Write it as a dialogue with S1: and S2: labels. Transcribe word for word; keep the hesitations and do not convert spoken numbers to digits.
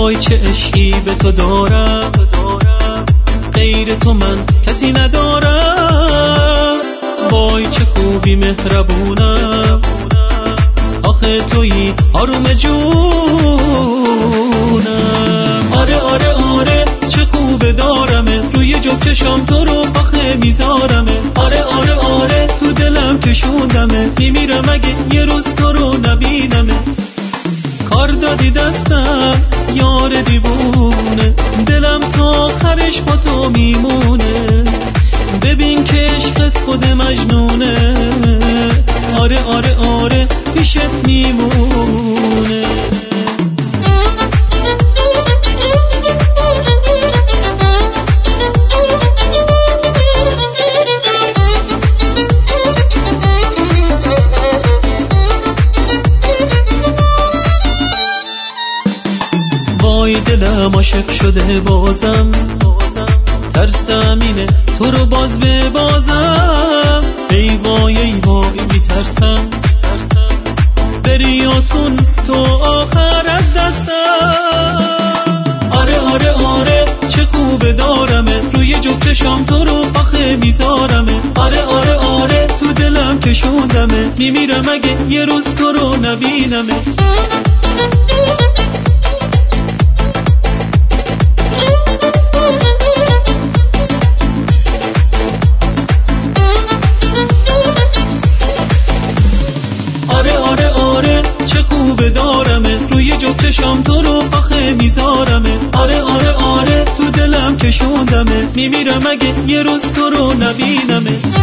S1: وای چه عشقی به تو دارم، غیر تو من کسی ندارم. وای چه خوبی مهربونم، آخه تویی آروم جونم. آره آره آره چه خوبه دارمت، روی جفت چشام تو رو آخه میذارمت. آره آره آره تو دلم کشوندمت، میمیرم اگه یه روز تو رو نبینمت. کار دادی دستم یار دیوونه، دلم تا آخرش با تو میمونه. ببین که عشقت خود مجنونه، آره آره آره پیشت میمونه. وای دلم عاشق شده بازم، ترسم اینه تو رو باز ببازم. ای وای ای وای میترسم بری آسون تو آخر از دستم. آره آره آره چه خوبه دارمت، روی جفت چشام تو رو آخه میذارمت. آره آره آره تو دلم کشوندمت، میمیرم اگه یه روز تو رو نبینمت. چشام تو رو آخه میذارمت. آره آره آره تو دلم کشوندمت، میمیرم اگه یه روز تو رو نبینمت.